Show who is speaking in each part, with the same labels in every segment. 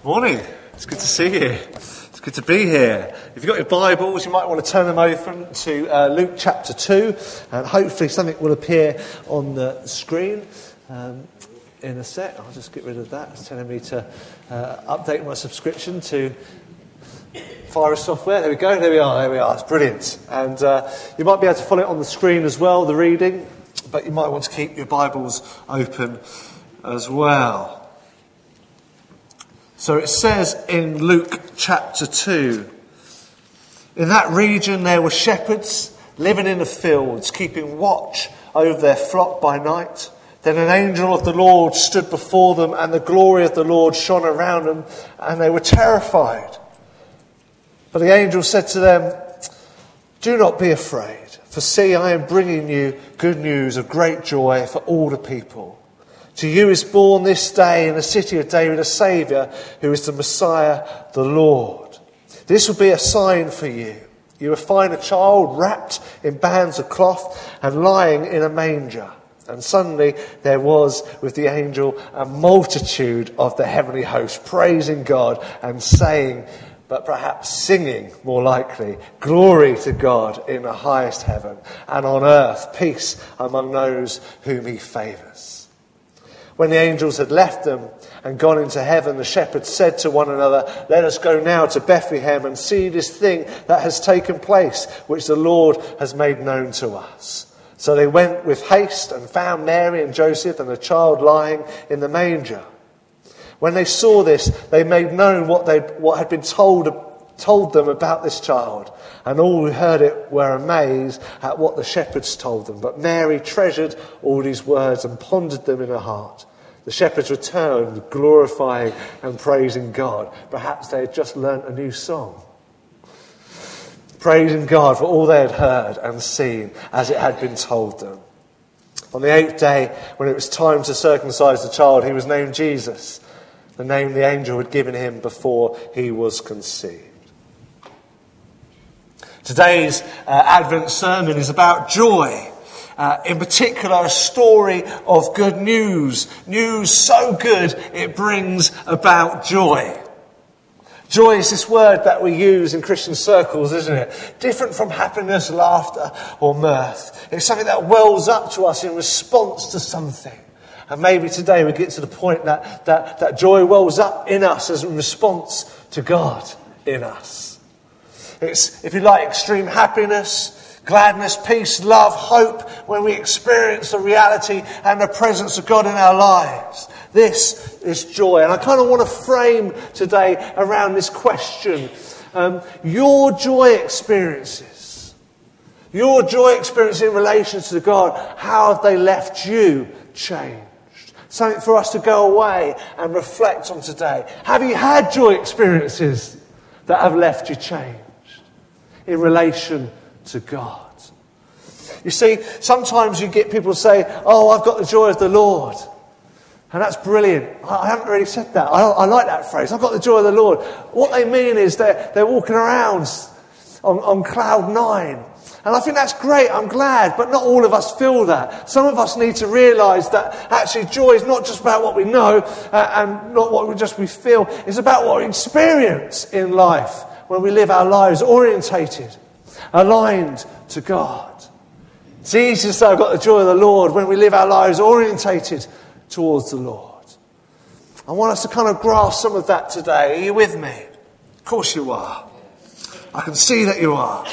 Speaker 1: Morning. It's good to see you. It's good to be here. If you've got your Bibles, you might want to turn them open to Luke chapter 2, and hopefully something will appear on the screen in a sec. I'll just get rid of that. It's telling me to update my subscription to Fire software. There we go. There we are. It's brilliant. And you might be able to follow it on the screen as well, the reading, but you might want to keep your Bibles open as well. So it says in Luke chapter 2, in that region there were shepherds living in the fields, keeping watch over their flock by night. Then an angel of the Lord stood before them, and the glory of the Lord shone around them, and they were terrified. But the angel said to them, "Do not be afraid, for see, I am bringing you good news of great joy for all the people. To you is born this day in the city of David a Saviour, who is the Messiah, the Lord. This will be a sign for you. You will find a child wrapped in bands of cloth and lying in a manger." And suddenly there was with the angel a multitude of the heavenly host, praising God and saying, but perhaps singing more likely, "Glory to God in the highest heaven, and on earth peace among those whom he favours." When the angels had left them and gone into heaven, the shepherds said to one another, "Let us go now to Bethlehem and see this thing that has taken place, which the Lord has made known to us." So they went with haste and found Mary and Joseph and the child lying in the manger. When they saw this, they made known what had been told them about this child. And all who heard it were amazed at what the shepherds told them. But Mary treasured all these words and pondered them in her heart. The shepherds returned, glorifying and praising God. Perhaps they had just learnt a new song. Praising God for all they had heard and seen as it had been told them. On the 8th day, when it was time to circumcise the child, he was named Jesus, the name the angel had given him before he was conceived. Today's Advent sermon is about joy. In particular, a story of good news. News so good it brings about joy. Joy is this word that we use in Christian circles, isn't it? Different from happiness, laughter or mirth. It's something that wells up to us in response to something. And maybe today we get to the point that joy wells up in us as a response to God in us. It's, if you like, extreme happiness, gladness, peace, love, hope, when we experience the reality and the presence of God in our lives. This is joy. And I kind of want to frame today around this question. Your joy experiences. Your joy experience in relation to God, how have they left you changed? Something for us to go away and reflect on today. Have you had joy experiences that have left you changed in relation to God? You see, sometimes you get people say, "Oh, I've got the joy of the Lord." And that's brilliant. I haven't really said that. I like that phrase. I've got the joy of the Lord. What they mean is they're walking around on cloud 9. And I think that's great. I'm glad. But not all of us feel that. Some of us need to realise that actually joy is not just about what we know and not what we feel. It's about what we experience in life when we live our lives orientated, aligned to God. It's easy to say I've got the joy of the Lord when we live our lives orientated towards the Lord. I want us to kind of grasp some of that today. Are you with me? Of course you are. I can see that you are.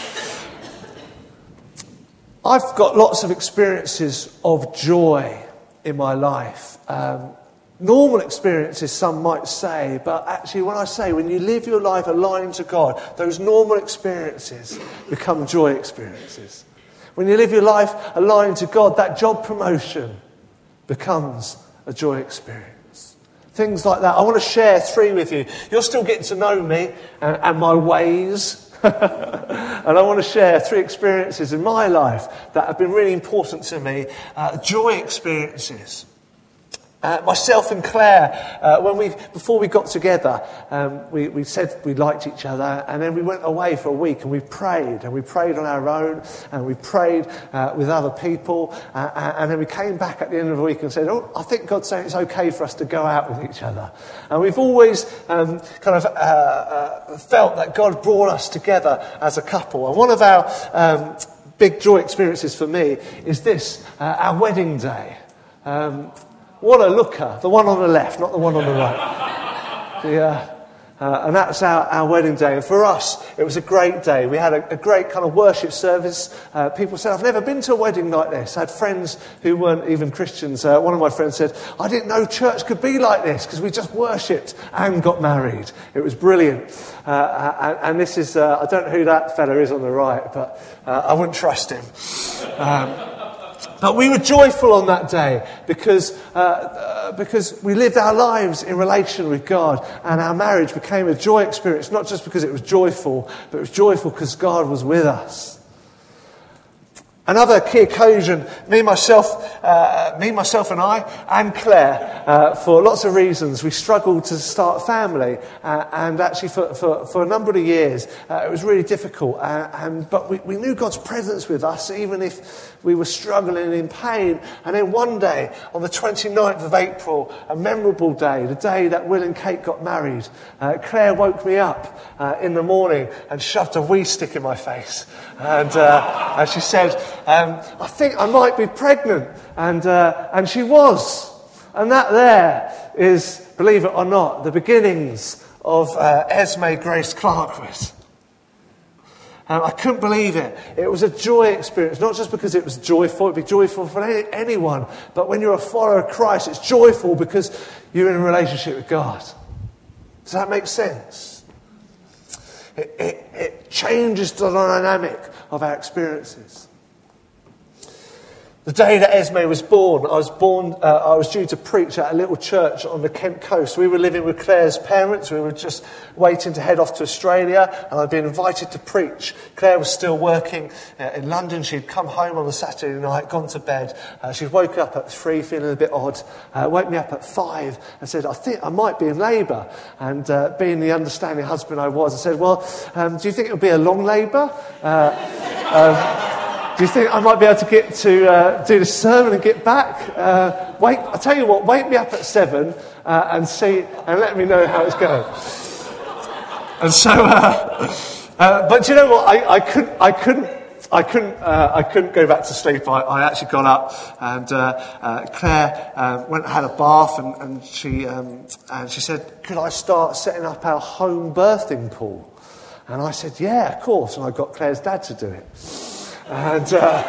Speaker 1: I've got lots of experiences of joy in my life. Normal experiences, some might say, but actually when you live your life aligned to God, those normal experiences become joy experiences. When you live your life aligned to God, that job promotion becomes a joy experience. Things like that. I want to share 3 with you. You're still getting to know me and my ways. And I want to share 3 experiences in my life that have been really important to me. Joy experiences. Myself and Claire, before we got together, we said we liked each other, and then we went away for a week and we prayed on our own, and we prayed with other people, and then we came back at the end of the week and said, I think God's saying it's okay for us to go out with each other. And we've always felt that God brought us together as a couple. And one of our big joy experiences for me is this, our wedding day. What a looker. The one on the left, not the one on the right. And that's our wedding day. And for us, it was a great day. We had a great kind of worship service. People said, I've never been to a wedding like this. I had friends who weren't even Christians. One of my friends said, I didn't know church could be like this because we just worshipped and got married. It was brilliant. And this is, I don't know who that fella is on the right, but I wouldn't trust him. But we were joyful on that day because we lived our lives in relation with God, and our marriage became a joy experience, not just because it was joyful, but it was joyful because God was with us. Another key occasion, me, myself and I, and Claire, for lots of reasons, we struggled to start a family, and actually for a number of years, it was really difficult. But we knew God's presence with us, even if we were struggling in pain. And then one day, on the 29th of April, a memorable day, the day that Will and Kate got married, Claire woke me up in the morning and shoved a wee stick in my face, and she said, I think I might be pregnant. And she was. And that there is, believe it or not, the beginnings of Esme Grace Clarkwood. I couldn't believe it. It was a joy experience, not just because it was joyful, it'd be joyful for anyone, but when you're a follower of Christ, it's joyful because you're in a relationship with God. Does that make sense? It changes the dynamic of our experiences. The day that Esme was born, I was due to preach at a little church on the Kent coast. We were living with Claire's parents. We were just waiting to head off to Australia, and I'd been invited to preach. Claire was still working in London. She'd come home on the Saturday night, gone to bed. She'd woke up at 3, feeling a bit odd. Woke me up at 5 and said, I think I might be in labour. And being the understanding husband I was, I said, well, do you think it'll be a long labour? Do you think I might be able to get to do the sermon and get back? I tell you what, wake me up at 7 and see, and let me know how it's going. And so, but do you know what? I couldn't go back to sleep. I actually got up, and Claire went and had a bath, and she said, "Could I start setting up our home birthing pool?" And I said, "Yeah, of course." And I got Claire's dad to do it. And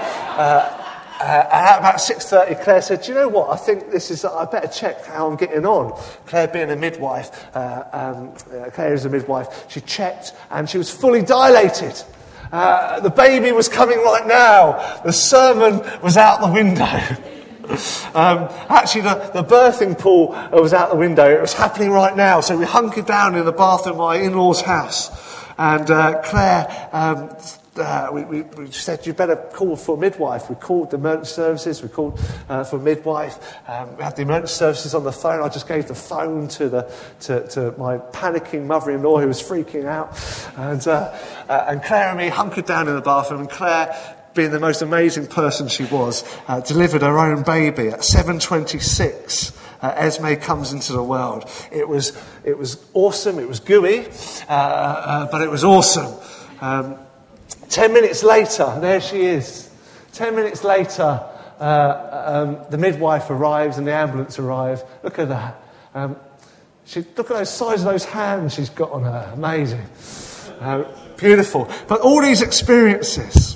Speaker 1: at about 6:30, Claire said, "Do you know what? I think I better check how I'm getting on." Claire being a midwife, Claire is a midwife, she checked and she was fully dilated. The baby was coming right now. The sermon was out the window. Actually, the birthing pool was out the window. It was happening right now. So we hunkered down in the bathroom of my in-laws' house. And Claire... we said, you better call for a midwife. We called the emergency services. We called for a midwife. We had the emergency services on the phone. I just gave the phone to my panicking mother-in-law who was freaking out. And Claire and me hunkered down in the bathroom. And Claire, being the most amazing person she was, delivered her own baby at 7:26. Esme comes into the world. It was awesome. It was gooey, but it was awesome. 10 minutes later, there she is. 10 minutes later, the midwife arrives and the ambulance arrive. Look at that. Look at the size of those hands she's got on her. Amazing. Beautiful. But all these experiences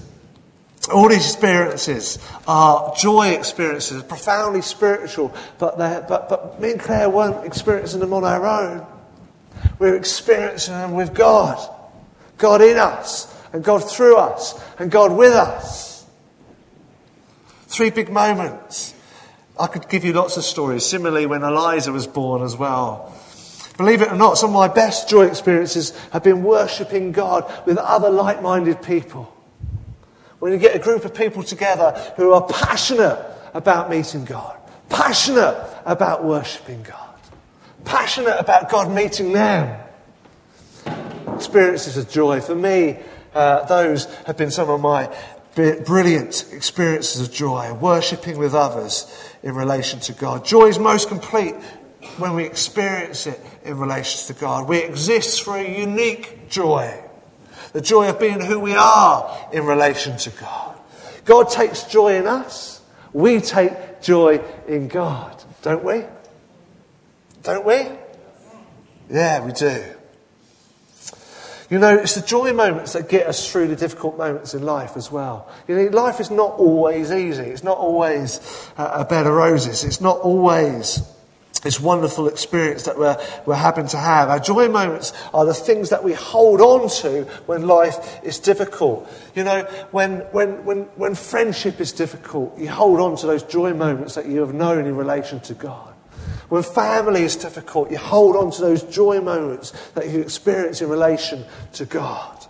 Speaker 1: are joy experiences, profoundly spiritual, but me and Claire weren't experiencing them on our own. We were experiencing them with God. God in us. And God through us, and God with us. 3 big moments. I could give you lots of stories. Similarly, when Eliza was born as well. Believe it or not, some of my best joy experiences have been worshipping God with other like-minded people. When you get a group of people together who are passionate about meeting God, passionate about worshipping God, passionate about God meeting them. Experiences of joy. For me, those have been some of my brilliant experiences of joy, worshipping with others in relation to God. Joy is most complete when we experience it in relation to God. We exist for a unique joy, the joy of being who we are in relation to God. God takes joy in us. We take joy in God, don't we? Don't we? Yeah, we do. You know, it's the joy moments that get us through the difficult moments in life as well. You know, life is not always easy. It's not always a bed of roses. It's not always this wonderful experience that we're having to have. Our joy moments are the things that we hold on to when life is difficult. You know, when friendship is difficult, you hold on to those joy moments that you have known in relation to God. When family is difficult, you hold on to those joy moments that you experience in relation to God.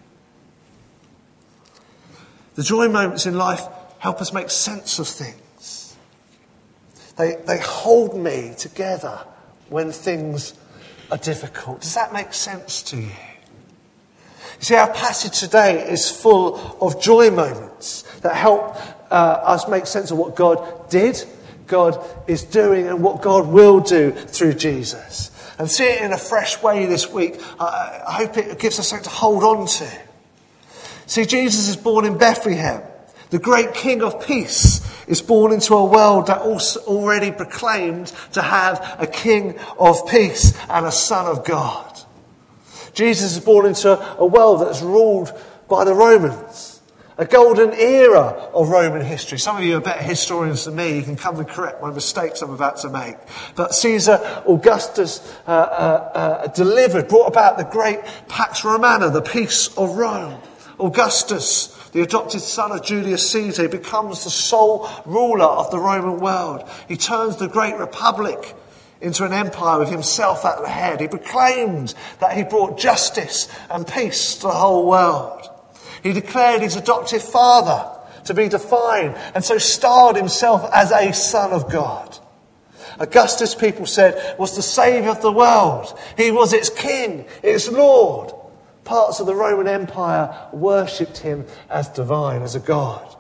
Speaker 1: The joy moments in life help us make sense of things. They hold me together when things are difficult. Does that make sense to you? You see, our passage today is full of joy moments that help us make sense of what God did, God is doing, and what God will do through Jesus. And see it in a fresh way this week. I hope it gives us something to hold on to. See, Jesus is born in Bethlehem. The great King of Peace is born into a world that already proclaimed to have a King of Peace and a Son of God. Jesus is born into a world that's ruled by the Romans. A golden era of Roman history. Some of you are better historians than me. You can come and correct my mistakes I'm about to make. But Caesar Augustus brought about the great Pax Romana, the peace of Rome. Augustus, the adopted son of Julius Caesar, becomes the sole ruler of the Roman world. He turns the great republic into an empire with himself at the head. He proclaimed that he brought justice and peace to the whole world. He declared his adoptive father to be divine and so styled himself as a son of God. Augustus, people said, was the saviour of the world. He was its king, its lord. Parts of the Roman Empire worshipped him as divine, as a god.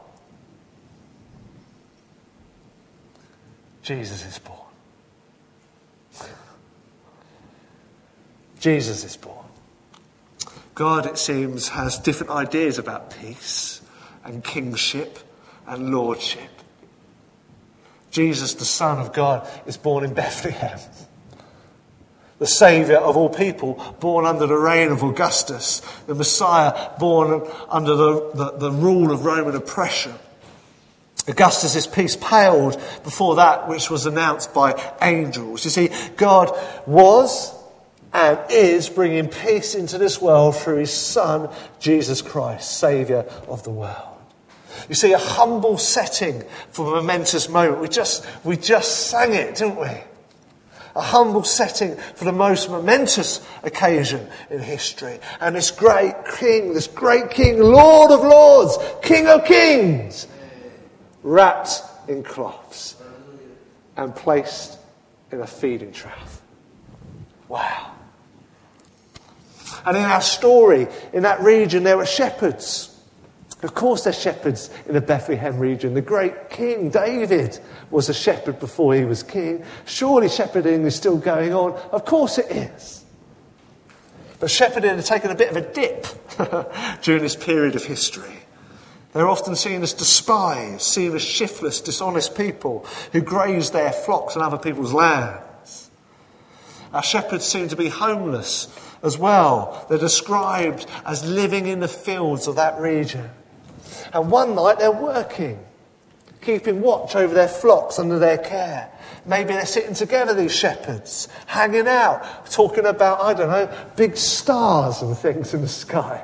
Speaker 1: Jesus is born. Jesus is born. God, it seems, has different ideas about peace and kingship and lordship. Jesus, the Son of God, is born in Bethlehem. The Saviour of all people, born under the reign of Augustus. The Messiah, born under the rule of Roman oppression. Augustus' peace paled before that which was announced by angels. You see, God was and is bringing peace into this world through his Son, Jesus Christ, Saviour of the world. You see, a humble setting for a momentous moment. We just sang it, didn't we? A humble setting for the most momentous occasion in history. And this great King, Lord of Lords, King of Kings, wrapped in cloths and placed in a feeding trough. Wow. And in our story, in that region, there were shepherds. Of course there's shepherds in the Bethlehem region. The great King David was a shepherd before he was king. Surely shepherding is still going on. Of course it is. But shepherding had taken a bit of a dip during this period of history. They're often seen as despised, seen as shiftless, dishonest people who graze their flocks on other people's lands. Our shepherds seem to be homeless as well. They're described as living in the fields of that region. And one night they're working, keeping watch over their flocks under their care. Maybe they're sitting together, these shepherds, hanging out, talking about, I don't know, big stars and things in the sky.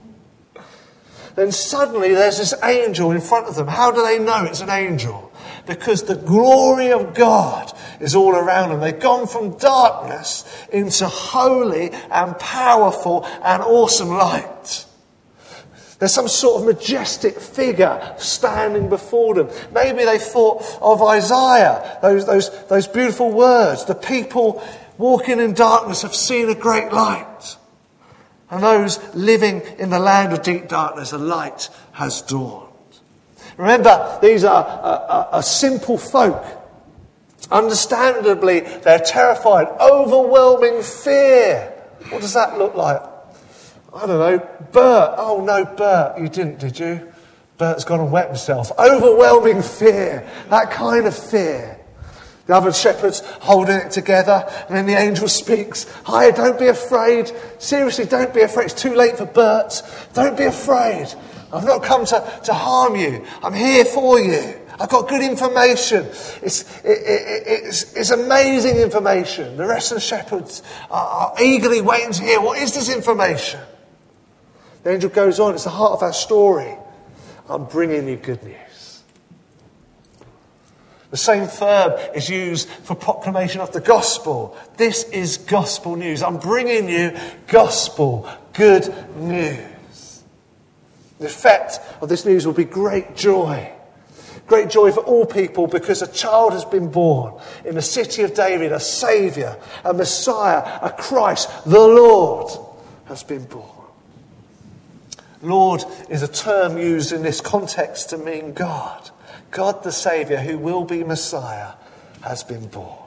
Speaker 1: Then suddenly there's this angel in front of them. How do they know it's an angel? Because the glory of God is all around them. They've gone from darkness into holy and powerful and awesome light. There's some sort of majestic figure standing before them. Maybe they thought of Isaiah, those beautiful words. The people walking in darkness have seen a great light. And those living in the land of deep darkness, a light has dawned. Remember, these are a simple folk. Understandably, they're terrified. Overwhelming fear. What does that look like? I don't know. Bert. Oh no, Bert. You didn't, did you? Bert's gone and wet himself. Overwhelming fear. That kind of fear. The other shepherds holding it together. And then the angel speaks. Hi, don't be afraid. Seriously, don't be afraid. It's too late for Bert. Don't be afraid. I've not come to harm you. I'm here for you. I've got good information. It's amazing information. The rest of the shepherds are eagerly waiting to hear, what is this information? The angel goes on, it's the heart of our story. I'm bringing you good news. The same verb is used for proclamation of the gospel. This is gospel news. I'm bringing you gospel, good news. The effect of this news will be great joy. Great joy for all people because a child has been born in the city of David, a Saviour, a Messiah, a Christ, the Lord has been born. Lord is a term used in this context to mean God. God the Saviour, who will be Messiah, has been born.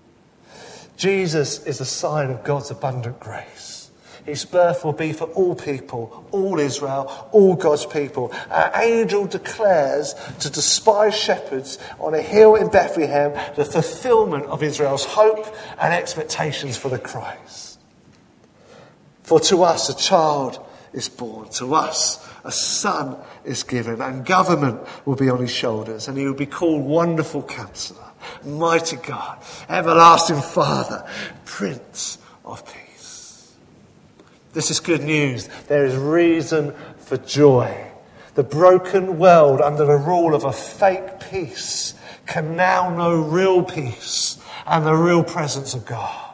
Speaker 1: Jesus is a sign of God's abundant grace. His birth will be for all people, all Israel, all God's people. Our angel declares to despised shepherds on a hill in Bethlehem the fulfillment of Israel's hope and expectations for the Christ. For to us a child is born, to us a son is given, and government will be on his shoulders, and he will be called Wonderful Counselor, Mighty God, Everlasting Father, Prince of Peace. This is good news. There is reason for joy. The broken world under the rule of a fake peace can now know real peace and the real presence of God.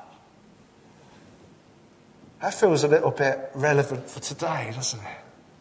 Speaker 1: That feels a little bit relevant for today, doesn't it?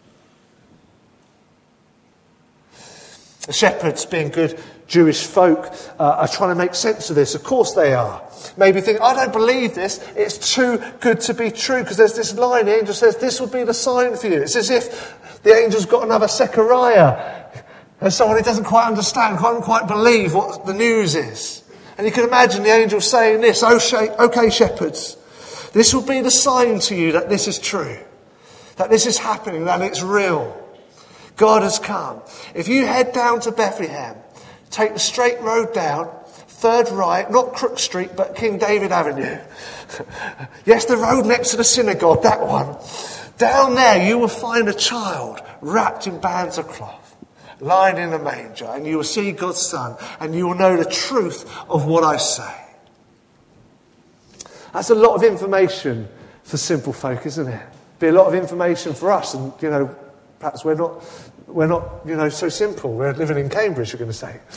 Speaker 1: The shepherds, being good Jewish folk, are trying to make sense of this. Of course they are. Maybe think, I don't believe this. It's too good to be true. Because there's this line, the angel says, this will be the sign for you. It's as if the angel's got another Zechariah. And someone who doesn't quite understand, can't quite believe what the news is. And you can imagine the angel saying this, okay, shepherds, this will be the sign to you that this is true. That this is happening, that it's real. God has come. If you head down to Bethlehem, take the straight road down, third right, not Crook Street, but King David Avenue. Yes, the road next to the synagogue, that one. Down there you will find a child wrapped in bands of cloth, lying in a manger, and you will see God's Son, and you will know the truth of what I say. That's a lot of information for simple folk, isn't it? Be a lot of information for us, and perhaps we're not, so simple. We're living in Cambridge, you're going to say.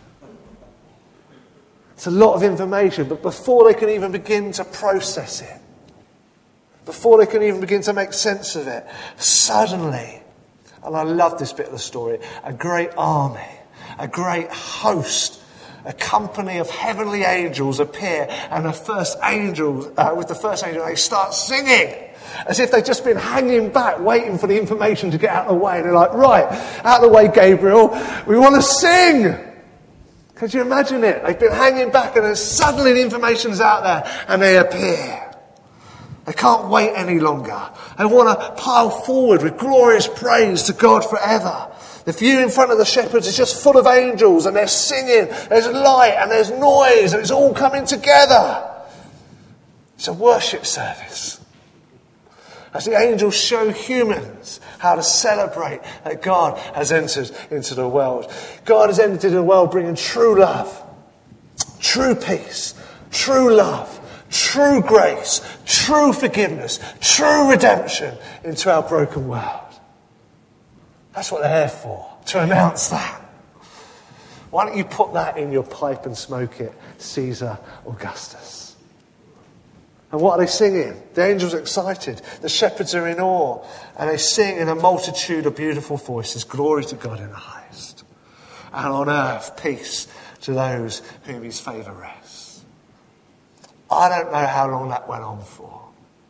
Speaker 1: It's a lot of information, but before they can even begin to process it, before they can even begin to make sense of it, suddenly, and I love this bit of the story, a great army, a great host, a company of heavenly angels appear, and with the first angel, they start singing. As if they've just been hanging back, waiting for the information to get out of the way. And they're like, right, out of the way, Gabriel, we want to sing. Could you imagine it? They've been hanging back and then suddenly the information's out there and they appear. They can't wait any longer. They want to pile forward with glorious praise to God forever. The view in front of the shepherds is just full of angels and they're singing. There's light and there's noise and it's all coming together. It's a worship service. As the angels show humans how to celebrate that God has entered into the world. God has entered into the world bringing true love, true peace, true love, true grace, true forgiveness, true redemption into our broken world. That's what they're here for, to announce that. Why don't you put that in your pipe and smoke it, Caesar Augustus? And what are they singing? The angels are excited. The shepherds are in awe. And they sing in a multitude of beautiful voices, glory to God in the highest. And on earth, peace to those whom his favour rests. I don't know how long that went on for.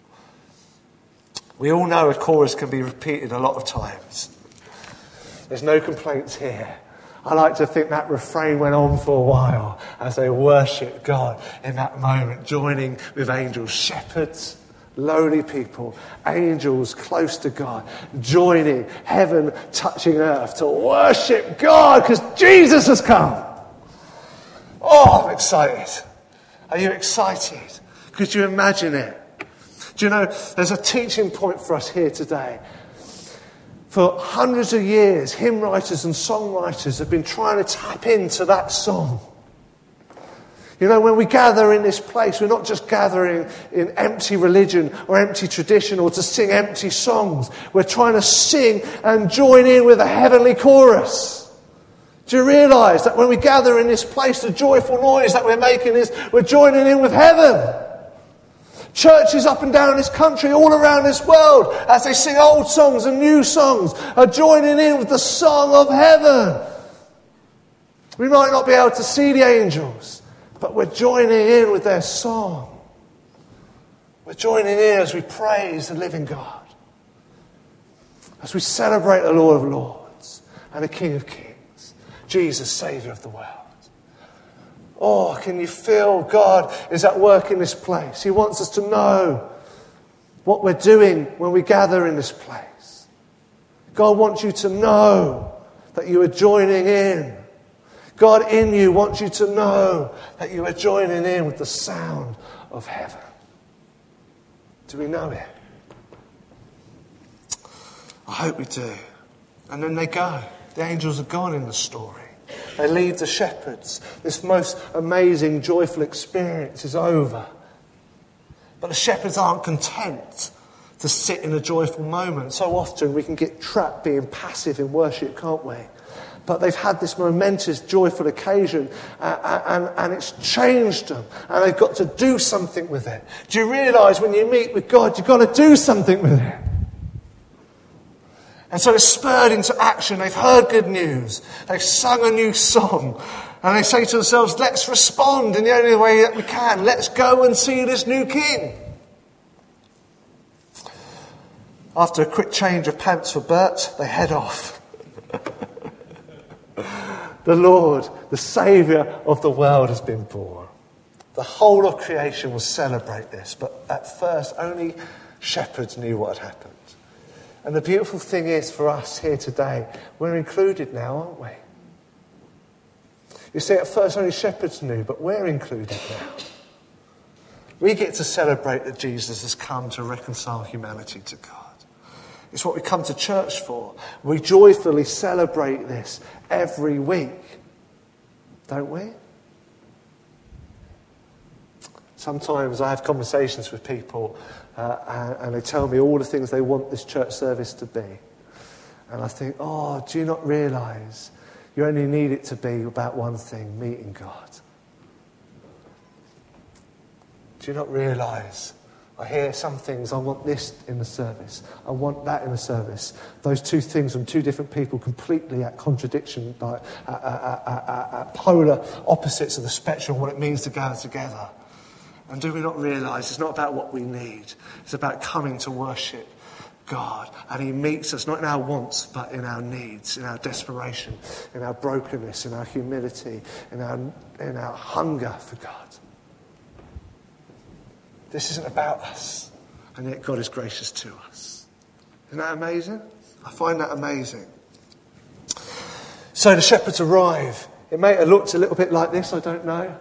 Speaker 1: We all know a chorus can be repeated a lot of times. There's no complaints here. I like to think that refrain went on for a while as they worship God in that moment, joining with angels, shepherds, lowly people, angels close to God, joining heaven, touching earth to worship God because Jesus has come. Oh, I'm excited. Are you excited? Could you imagine it? Do you know, there's a teaching point for us here today. For hundreds of years, hymn writers and songwriters have been trying to tap into that song. You know, when we gather in this place, we're not just gathering in empty religion or empty tradition or to sing empty songs. We're trying to sing and join in with a heavenly chorus. Do you realise that when we gather in this place, the joyful noise that we're making is we're joining in with heaven? Churches up and down this country, all around this world, as they sing old songs and new songs, are joining in with the song of heaven. We might not be able to see the angels, but we're joining in with their song. We're joining in as we praise the living God, as we celebrate the Lord of Lords and the King of Kings, Jesus, Saviour of the world. Oh, can you feel God is at work in this place? He wants us to know what we're doing when we gather in this place. God wants you to know that you are joining in. God in you wants you to know that you are joining in with the sound of heaven. Do we know it? I hope we do. And then they go. The angels are gone in the story. They leave the shepherds. This most amazing, joyful experience is over. But the shepherds aren't content to sit in a joyful moment. So often we can get trapped being passive in worship, can't we? But they've had this momentous, joyful occasion and it's changed them. And they've got to do something with it. Do you realise when you meet with God, you've got to do something with it? And so it's spurred into action. They've heard good news. They've sung a new song. And they say to themselves, let's respond in the only way that we can. Let's go and see this new king. After a quick change of pants for Bert, they head off. The Lord, the Saviour of the world, has been born. The whole of creation will celebrate this. But at first, only shepherds knew what had happened. And the beautiful thing is for us here today, we're included now, aren't we? You see, at first only shepherds knew, but we're included now. We get to celebrate that Jesus has come to reconcile humanity to God. It's what we come to church for. We joyfully celebrate this every week, don't we? Sometimes I have conversations with people and they tell me all the things they want this church service to be. And I think, oh, do you not realise you only need it to be about one thing, meeting God? Do you not realise? I hear some things, I want this in the service, I want that in the service. Those two things from two different people completely at contradiction, like at polar opposites of the spectrum of what it means to gather together. And do we not realise it's not about what we need, it's about coming to worship God. And he meets us not in our wants, but in our needs, in our desperation, in our brokenness, in our humility, in our hunger for God. This isn't about us, and yet God is gracious to us. Isn't that amazing? I find that amazing. So the shepherds arrive. It may have looked a little bit like this, I don't know.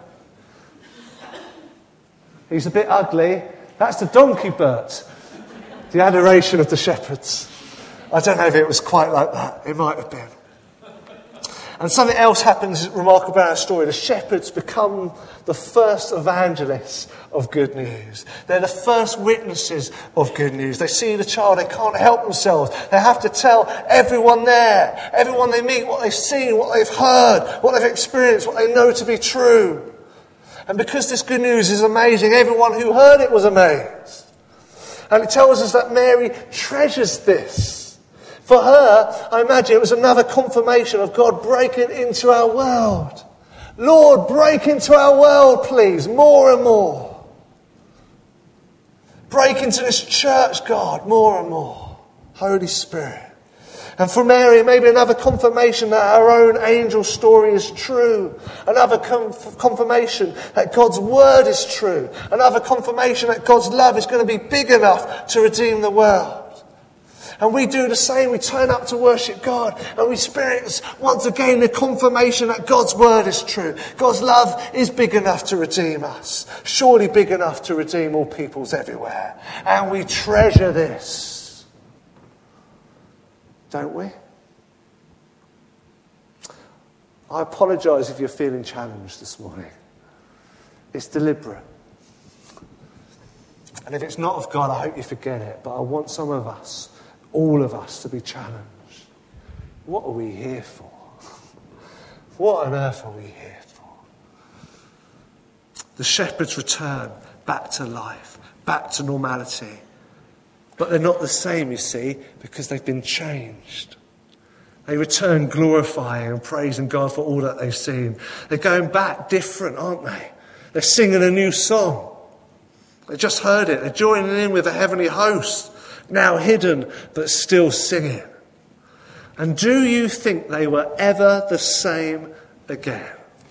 Speaker 1: He's a bit ugly. That's the donkey Bert. The adoration of the shepherds. I don't know if it was quite like that. It might have been. And something else happens remarkable about our story. The shepherds become the first evangelists of good news. They're the first witnesses of good news. They see the child, they can't help themselves. They have to tell everyone there, everyone they meet, what they've seen, what they've heard, what they've experienced, what they know to be true. And because this good news is amazing, everyone who heard it was amazed. And it tells us that Mary treasures this. For her, I imagine it was another confirmation of God breaking into our world. Lord, break into our world, please, more and more. Break into this church, God, more and more. Holy Spirit. And for Mary, maybe another confirmation that our own angel story is true. Another confirmation that God's word is true. Another confirmation that God's love is going to be big enough to redeem the world. And we do the same. We turn up to worship God and we experience once again the confirmation that God's word is true. God's love is big enough to redeem us. Surely big enough to redeem all peoples everywhere. And we treasure this. Don't we? I apologise if you're feeling challenged this morning. It's deliberate. And if it's not of God, I hope you forget it. But I want some of us, all of us, to be challenged. What are we here for? What on earth are we here for? The shepherds return back to life, back to normality. But they're not the same, you see, because they've been changed. They return glorifying and praising God for all that they've seen. They're going back different, aren't they? They're singing a new song. They just heard it. They're joining in with a heavenly host, now hidden but still singing. And do you think they were ever the same again?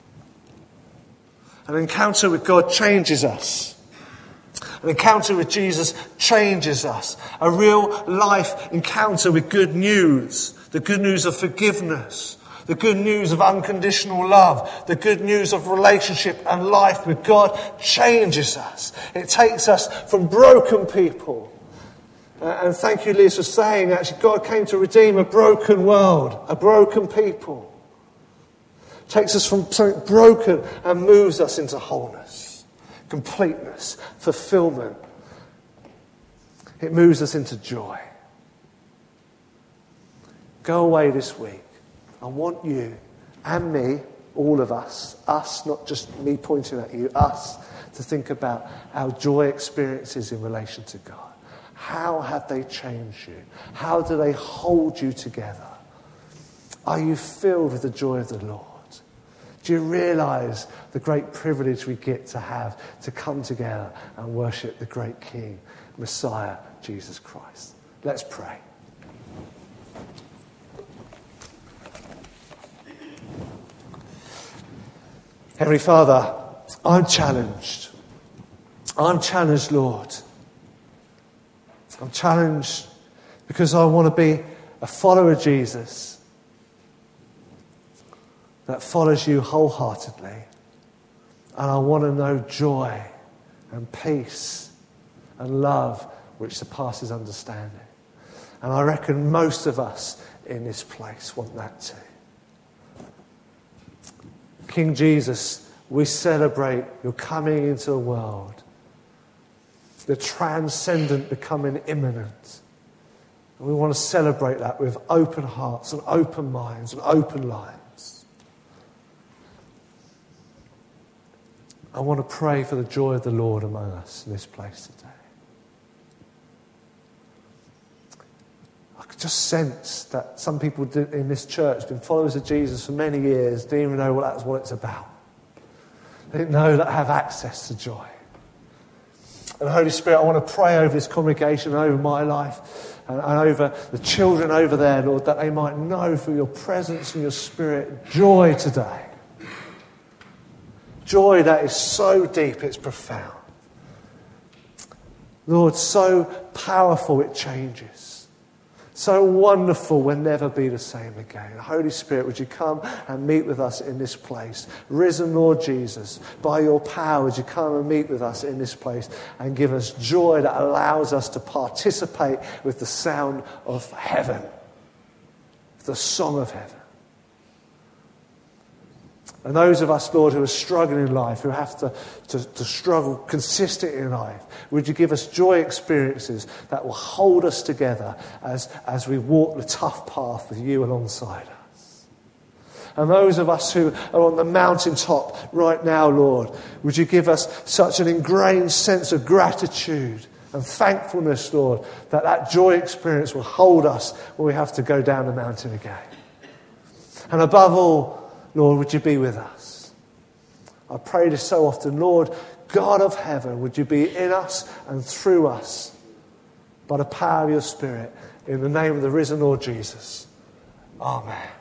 Speaker 1: An encounter with God changes us. An encounter with Jesus changes us. A real life encounter with good news. The good news of forgiveness. The good news of unconditional love. The good news of relationship and life with God changes us. It takes us from broken people. And thank you, Liz, for saying actually God came to redeem a broken world. A broken people. Takes us from something broken and moves us into wholeness. Completeness, fulfillment. It moves us into joy. Go away this week. I want you and me, all of us, not just me pointing at you, us, to think about our joy experiences in relation to God. How have they changed you? How do they hold you together? Are you filled with the joy of the Lord? Do you realise the great privilege we get to have to come together and worship the great King, Messiah, Jesus Christ? Let's pray. Heavenly Father, I'm challenged. I'm challenged, Lord. I'm challenged because I want to be a follower of Jesus that follows you wholeheartedly. And I want to know joy and peace and love which surpasses understanding. And I reckon most of us in this place want that too. King Jesus, we celebrate your coming into the world. The transcendent becoming imminent. And we want to celebrate that with open hearts and open minds and open lives. I want to pray for the joy of the Lord among us in this place today. I could just sense that some people in this church have been followers of Jesus for many years, didn't even know that's what it's about. They didn't know that I have access to joy. And Holy Spirit, I want to pray over this congregation, over my life, and over the children over there, Lord, that they might know through your presence and your Spirit joy today. Joy that is so deep, it's profound. Lord, so powerful it changes. So wonderful we'll never be the same again. Holy Spirit, would you come and meet with us in this place? Risen Lord Jesus, by your power, would you come and meet with us in this place and give us joy that allows us to participate with the sound of heaven, the song of heaven. And those of us, Lord, who are struggling in life, who have to struggle consistently in life, would you give us joy experiences that will hold us together as we walk the tough path with you alongside us. And those of us who are on the mountaintop right now, Lord, would you give us such an ingrained sense of gratitude and thankfulness, Lord, that joy experience will hold us when we have to go down the mountain again. And above all, Lord, would you be with us? I pray this so often, Lord, God of heaven, would you be in us and through us by the power of your Spirit, in the name of the risen Lord Jesus. Amen.